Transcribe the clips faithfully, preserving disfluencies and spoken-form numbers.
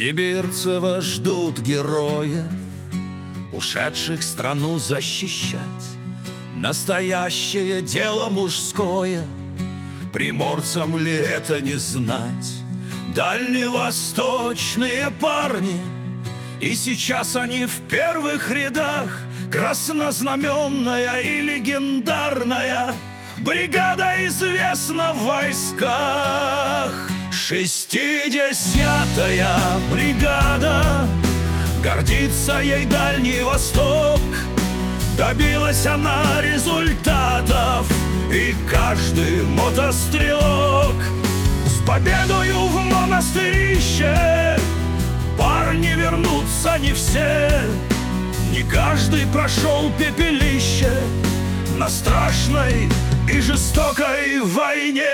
Сибирцева ждут герои, ушедших страну защищать. Настоящее дело мужское, приморцам ли это не знать? Дальневосточные парни, и сейчас они в первых рядах. Краснознаменная и легендарная бригада известна в войсках. Шестидесятая бригада, гордится ей Дальний Восток. Добилась она результатов, и каждый мотострелок с победою в монастырище. Парни вернутся не все, не каждый прошел пепелище на страшной и жестокой войне.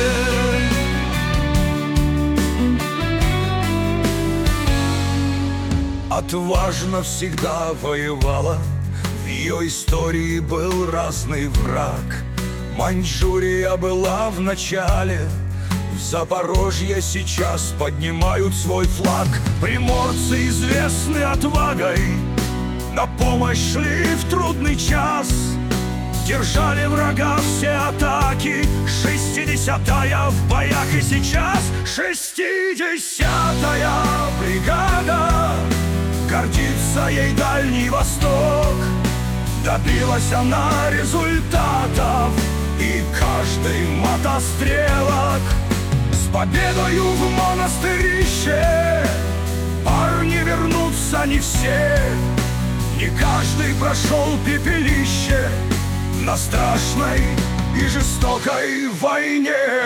Отважно всегда воевала, в ее истории был разный враг. Маньчжурия была в начале, в Запорожье сейчас поднимают свой флаг. Приморцы известны отвагой, на помощь шли в трудный час. Держали врага все атаки, шестидесятая в боях и сейчас. Шестидесятая бригада, гордится ей Дальний Восток. Добилась она результатов, и каждый мотострелок с победою в монастырище. Парни вернутся не все, не каждый прошел пепелище на страшной и жестокой войне.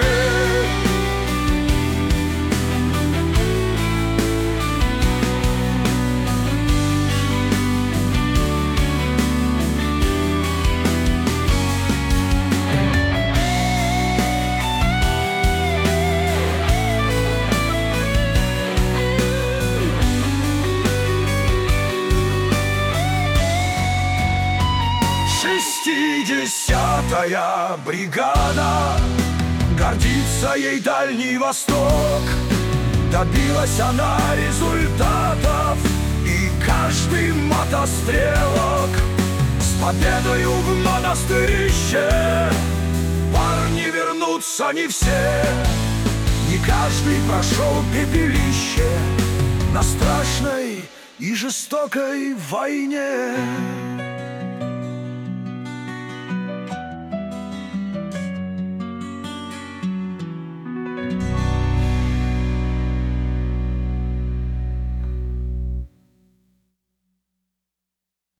Шестидесятая бригада, гордится ей Дальний Восток. Добилась она результатов, и каждый мотострелок с победою в монастырище. Парни вернутся не все, не каждый прошел пепелище на страшной и жестокой войне.